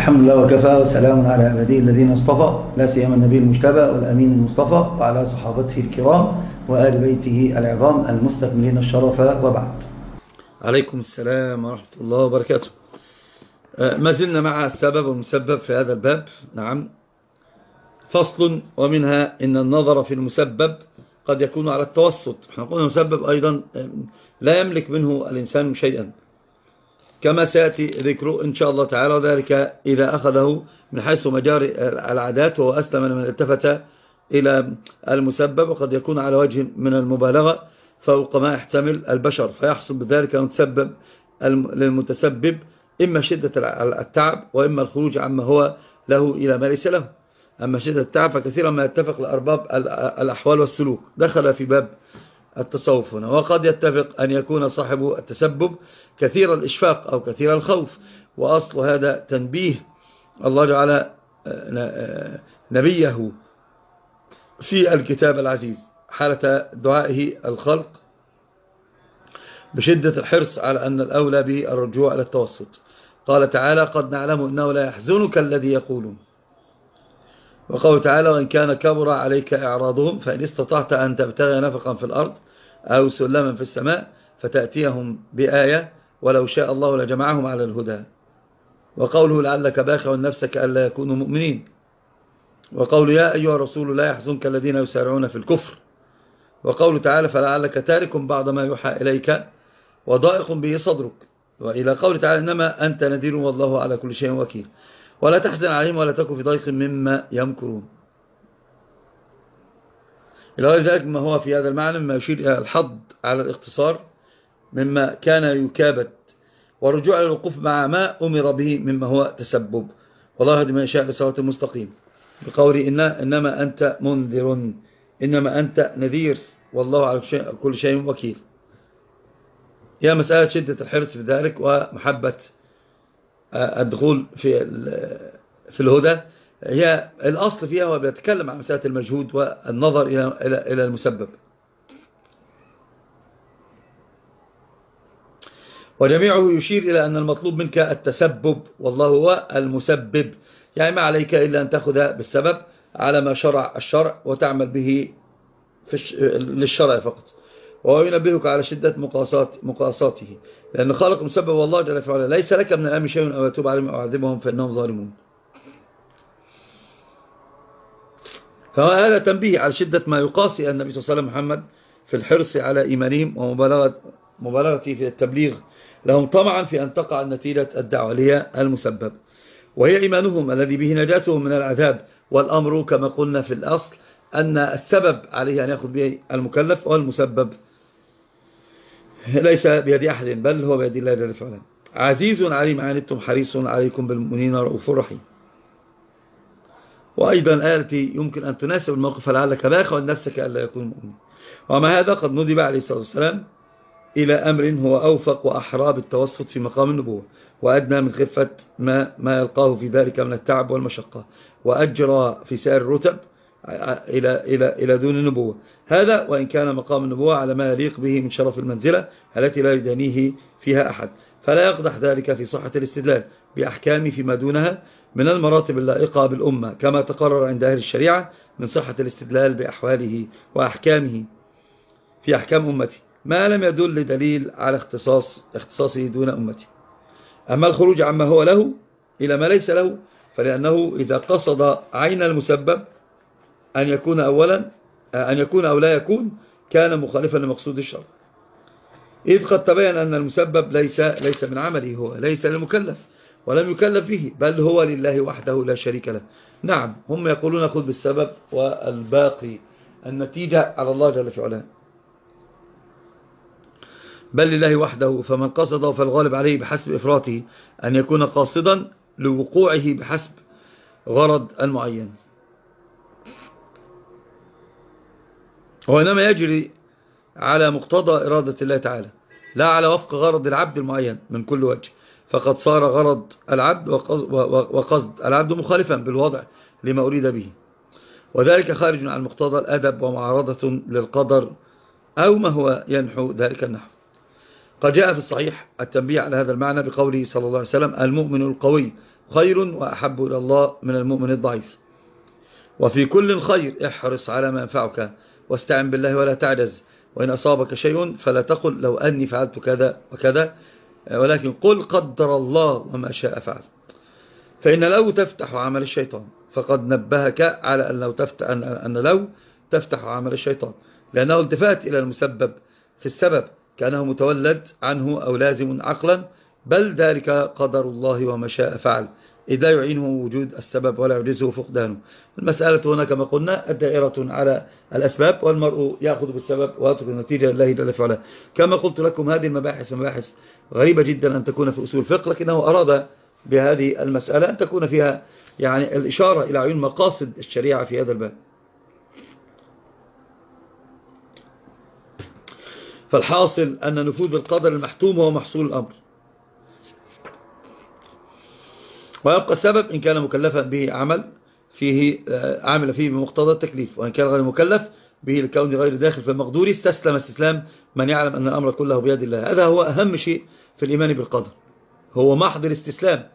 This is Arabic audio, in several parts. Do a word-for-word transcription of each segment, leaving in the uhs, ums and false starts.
الحمد لله وكفى وسلام على عباده الذين اصطفى، لا سيما النبي المجتبى والأمين المصطفى وعلى صحابته الكرام وآل بيته العظام المستكملين الشرف، وبعد. عليكم السلام ورحمة الله وبركاته. ما زلنا مع السبب والمسبب في هذا الباب. نعم، فصل ومنها إن النظر في المسبب قد يكون على التوسط. احنا قلنا المسبب أيضا لا يملك منه الإنسان شيئا كما سيأتي ذكره إن شاء الله تعالى، وذلك إذا أخذه من حيث مجاري العادات وهو أسلم من التفت إلى المسبب، وقد يكون على وجه من المبالغة فوق ما يحتمل البشر، فيحصل بذلك المتسبب للمتسبب إما شدة التعب وإما الخروج عما هو له إلى ما ليس له. أما شدة التعب فكثيرا ما يتفق لأرباب الأحوال والسلوك دخل في باب التصوف هنا، وقد يتفق أن يكون صاحب التسبب كثير الإشفاق أو كثير الخوف، وأصل هذا تنبيه الله جعل نبيه في الكتاب العزيز حالة دعائه الخلق بشدة الحرص على أن الأولى به الرجوع إلى التوسط. قال تعالى: قد نعلم أنه لا يحزنك الذي يقولون. وقال تعالى: وإن كان كبر عليك إعراضهم فإن استطعت أن تبتغي نفقا في الأرض أو سلما في السماء فتأتيهم بآية ولو شاء الله لجمعهم على الهدى. وقوله: لعلك باخع نفسك ألا يكونوا مؤمنين. وقوله: يا أيها الرسول لا يحزنك الذين يسارعون في الكفر. وقوله تعالى: فلعلك تارك بعض ما يوحى إليك وضائق به صدرك. وإلى قوله تعالى: إنما أنت نذير والله على كل شيء وكيل ولا تحزن عليهم ولا تكن في ضيق مما يمكرون. إلى غير ذلك ما هو في هذا المعنى مما يشير إلى الحض على الاختصار مما كان يكابد، والرجوع إلى الوقوف مع ما أمر به مما هو تسبب. والله يهدي من يشاء إلى صراط المستقيم. بقوله: إن إنما أنت منذر، إنما أنت نذير والله على كل شيء وكيل. هي مسألة شدة الحرص في ذلك ومحبة الدخول في في الهدى. هي الأصل فيها هو بيتكلم عن مسألة المجهود والنظر إلى إلى المسبب. وجميعه يشير إلى أن المطلوب منك التسبب والله هو المسبب، يعني ما عليك إلا أن تأخذ بالسبب على ما شرع الشرع وتعمل به في للشرع فقط. وهو ينبهك على شدة مقاسات مقاساته، لأن خالق مسبب والله جل في علاه ليس لك من الأمر شيء أو يتوب عليهم أو يعذبهم فإنهم ظالمون. فهذا تنبيه على شدة ما يقاسي النبي صلى الله عليه وسلم محمد في الحرص على إيمانهم ومبالغته في التبليغ لهم طمعا في أن تقع نتيجة الدعوة هي المسبب، وهي إيمانهم الذي به نجاتهم من العذاب. والأمر كما قلنا في الأصل أن السبب عليه أن يأخذ به المكلف، والمسبب ليس بيد أحد بل هو بيد الله جل وعلا. عزيز عليم عنتم حريص عليكم بالمؤمنين رؤوف رحيم. وأيضا آية يمكن أن تناسب الموقف: فلعلك باخع نفسك ألا يكون مؤمن. وما هذا قد ندب عليه الصلاة والسلام إلى أمر هو أوفق وأحرى بالتوسط في مقام النبوة، وأدنى من خفة ما, ما يلقاه في ذلك من التعب والمشقة، وأجرى في سائر الرتب إلى, إلى, إلى دون النبوة. هذا وإن كان مقام النبوة على ما يليق به من شرف المنزلة التي لا يدانيه فيها أحد، فلا يقدح ذلك في صحة الاستدلال بأحكام فيما دونها من المراتب اللائقة بالأمة، كما تقرر عند أهل الشريعة من صحة الاستدلال بأحواله وأحكامه في أحكام أمتي ما لم يدل دليل على اختصاص اختصاصه دون أمتي. أما الخروج عما هو له إلى ما ليس له فلأنه إذا قصد عين المسبب أن يكون أولا أن يكون أو لا يكون كان مخالفا لمقصود الشرع، إذ قد تبين أن المسبب ليس ليس من عمله، هو ليس للمكلف ولم يكلف به، بل هو لله وحده لا شريك له. نعم، هم يقولون خذ بالسبب والباقي النتيجة على الله جل في علاه، بل لله وحده. فمن قصده فالغالب عليه بحسب إفراطه أن يكون قاصدا لوقوعه بحسب غرض المعين، وإنما يجري على مقتضى إرادة الله تعالى لا على وفق غرض العبد المعين من كل وجه، فقد صار غرض العبد وقصد العبد مخالفا بالوضع لما أريد به، وذلك خارج عن مقتضى الأدب ومعارضة للقدر أو ما هو ينحو ذلك النحو. قد جاء في الصحيح التنبيه على هذا المعنى بقوله صلى الله عليه وسلم: المؤمن القوي خير وأحب إلى الله من المؤمن الضعيف. وفي كل خير احرص على ما ينفعك واستعن بالله ولا تعجز، وإن أصابك شيء فلا تقل لو أني فعلت كذا وكذا، ولكن قل قدر الله وما شاء فعل. فإن لو تفتح عمل الشيطان، فقد نبهك على أن لو تفتح أن, أن لو تفتح عمل الشيطان، لأنه التفات إلى المسبب في السبب كأنه متولد عنه أو لازم عقلا، بل ذلك قدر الله وما شاء فعل، إذ لا يعينه وجود السبب ولا يعجزه فقدانه. المسألة هنا كما قلنا الدائرة على الأسباب، والمرء يأخذ بالسبب ويترك النتيجة لله جل وعلا. كما قلت لكم هذه المباحث مباحث غريبة جدا أن تكون في أصول الفقه، لكنه أراد بهذه المسألة أن تكون فيها يعني الإشارة إلى عيون مقاصد الشريعة في هذا الباب. فالحاصل أن نفوذ القدر المحتوم هو محصول الأمر، ويبقى السبب إن كان مكلفا به عمل فيه عامل فيه بمقتضى التكليف، وإن كان غير مكلف به الكون غير داخل في المقدور استسلم استسلام من يعلم أن الأمر كله بيد الله. هذا هو أهم شيء في الإيمان بالقدر، هو محض الاستسلام،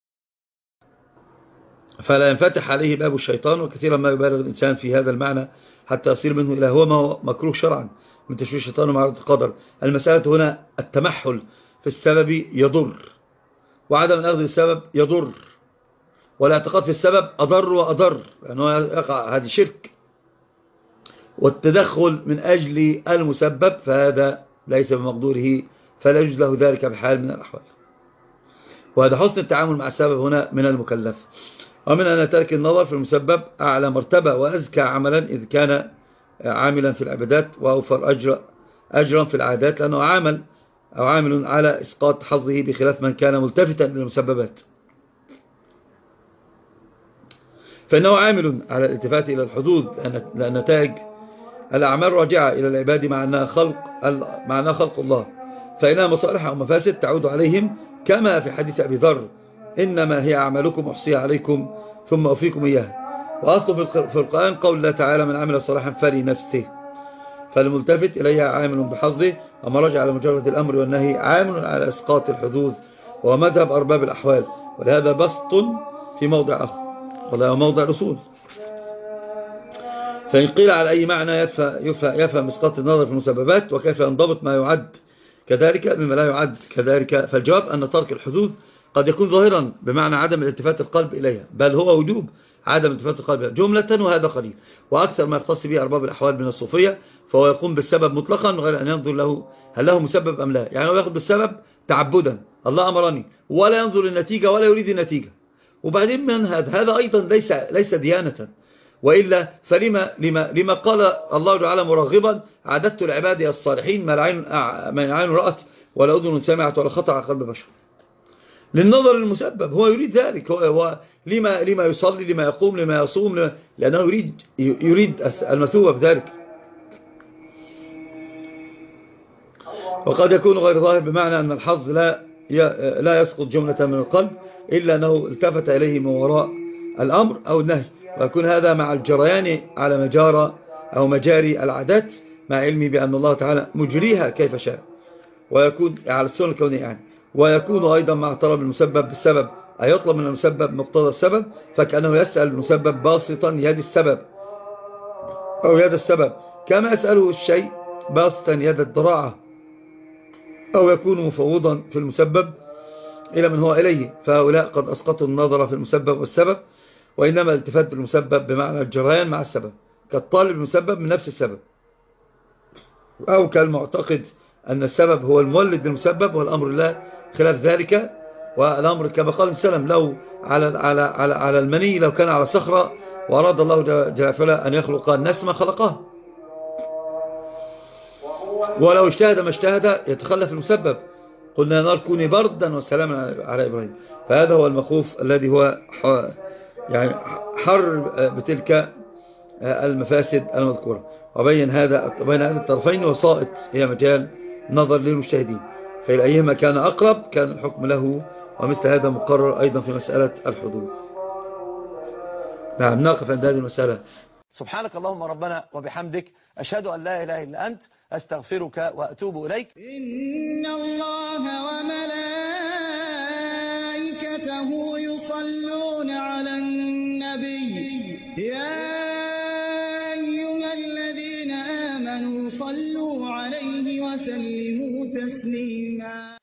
فلا ينفتح عليه باب الشيطان. وكثيرا ما يبالغ الإنسان في هذا المعنى حتى يصير منه إلى هو ما هو مكروه شرعا من تشويه الشيطان ومعرض القدر. المسألة هنا التمحل في السبب يضر، وعدم الأخذ السبب يضر، والاعتقاد في السبب أضر وأضر، لأنه يقع هذه شرك. والتدخل من أجل المسبب فهذا ليس بمقدوره، فلا يجوز له ذلك بحال من الأحوال. وهذا حسن التعامل مع السبب هنا من المكلف. ومن أن ترك النظر في المسبب أعلى مرتبة وأزكى عملا إذ كان عاملا في العبادات، وأوفر أجر أجرا في العادات، لأنه عامل أو عامل على إسقاط حظه بخلاف من كان ملتفتا للمسببات، فإنه عامل على الالتفات إلى الحدود، لأن نتائج الأعمال راجعة إلى العباد مع أنها خلق, مع أنها خلق الله، فإنها مصالح أو مفاسد تعود عليهم، كما في حديث أبي ذر إنما هي أعمالكم أحصيها عليكم ثم أوفيكم إياها. وأصل في القرآن قول الله تعالى من عمل صالحا فلنفسه، فالملتفت إليها عامل بحظه، وما رجع على مجرد الأمر والنهي عامل على إسقاط الحدود، وهو مذهب أرباب الأحوال. ولهذا بسط في موضع آخر ولا موضع الأصول. فإن قيل على أي معنى يفهم إسقاط النظر في المسببات، وكيف ينضبط ما يعد كذلك مما لا يعد كذلك، فالجواب أن ترك الحدود قد يكون ظاهرا بمعنى عدم الالتفات القلب إليها، بل هو وجوب عدم الالتفات القلب إليها جملة، وهذا قليل. وأكثر ما يختص به أرباب الأحوال من الصوفية، فهو يقوم بالسبب مطلقا غير أن ينظر له هل له مسبب أم لا. يعني هو يأخذ بالسبب تعبدا، الله أمرني، ولا ينظر للنتيجة ولا يريد النتيجة. وبعدين من هذا هذا أيضا ليس ليس ديانة، وإلا فلما لما لما قال الله تعالى مرغبا عددت العباد الصالحين ما العين ما العين رأت ولا أذن سمعت ولا خطر على قلب بشر، للنظر للمسبب. هو يريد ذلك، هو, هو لما لما يصلي، لما يقوم، لما يصوم، لما لأنه يريد يريد المثوبة بذلك. وقد يكون غير ظاهر بمعنى أن الحظ لا لا يسقط جملة من القلب، إلا أنه التفت إليه من وراء الأمر أو النهي، ويكون هذا مع الجريان على مجارى أو مجاري العادات، مع علمي بأن الله تعالى مجريها كيف شاء، ويكون على السنة الكونية يعني. ويكون أيضا مع طلب المسبب بالسبب، أي يطلب من المسبب مقتضى السبب، فكأنه يسأل المسبب باسطا يد السبب أو يد السبب، كما يسأله الشيء باسطا يد الضراعة، أو يكون مفوضا في المسبب إلى من هو إليه. فهؤلاء قد أسقطوا النظر في المسبب والسبب، وإنما الالتفات بالمسبب بمعنى الجريان مع السبب، كالطالب المسبب من نفس السبب، أو كالمعتقد أن السبب هو المولد للمسبب، والأمر لا خلاف ذلك. والأمر كما قال السلام لو على على على على المني لو كان على صخرة وأراد الله جل وعلا أن يخلق الناس ما خلقه، ولو اجتهد ما اجتهد يتخلف المسبب. قلنا يا نار كوني بردا وسلاما على إبراهيم. فهذا هو المخوف الذي هو يعني حر بتلك المفاسد المذكورة. وبين هذا بين هذا الطرفين وسائط هي مجال نظر للمجتهدين، فإلى أيهما كان أقرب كان الحكم له، ومثل هذا مقرر أيضا في مسألة الحدود. نعم، نقف عند هذه المسألة. سبحانك اللهم ربنا وبحمدك، أشهد أن لا إله إلا أنت، أستغفرك وأتوب إليك. إن الله وملائكته يصلون يصلون على النبي يا أيها الذين آمنوا صلوا عليه وسلموا تسليما.